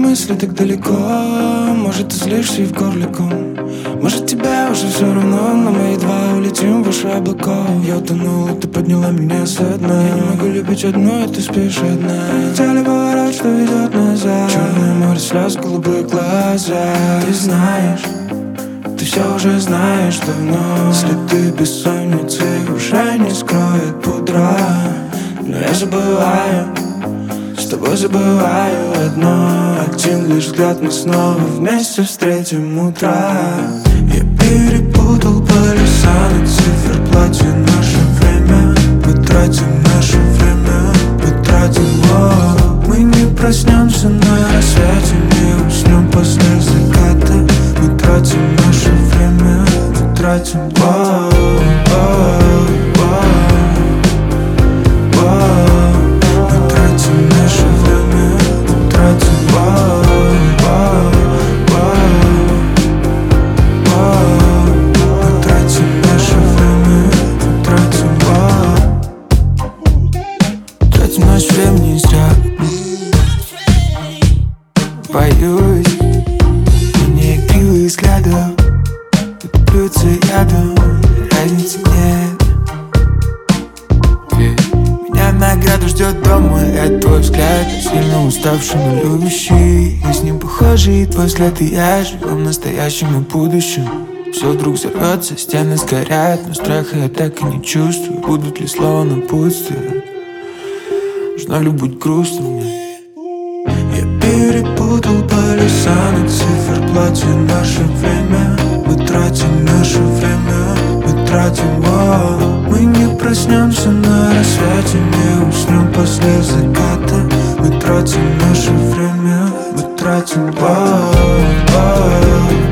мысли так далеко. Может, ты злишься и в горле ком. Может, тебе уже все равно, но мы едва улетим выше облаков. Я утонул, и ты подняла меня со дна. Я не могу любить одну, и ты спишь одна. Детали поворот, что ведет назад. Черное море слез, голубые глаза. Ты знаешь, ты все уже знаешь давно. Следы бессонницы уже не скроет пудра. Но я забываю, с тобой забываю одно. Один лишь взгляд, мы снова вместе встретим утра. Я перепутал полюса на циферблате. Наше время, мы тратим наше время, мы тратим его. Мы не проснемся на рассвете, не уснем после заката. Мы тратим наше время, мы тратим его. Наше время не зря. Боюсь, мне игривых взглядов плюются ядом, разницы нет. Меня награда ждет дома, это твой взгляд. Сильно уставший, но любящий. И с ним похожий твой взгляд и я. Живем настоящим и будущим. Все вдруг взорвется, стены сгорят, но страха я так и не чувствую. Будут ли слова напутствия? Нужна любовь грустная. Я перепутал полюса на циферблате. Наше время, мы тратим наше время, мы тратим его. Мы не проснемся на рассвете, не уснем после заката. Мы тратим наше время, мы тратим его.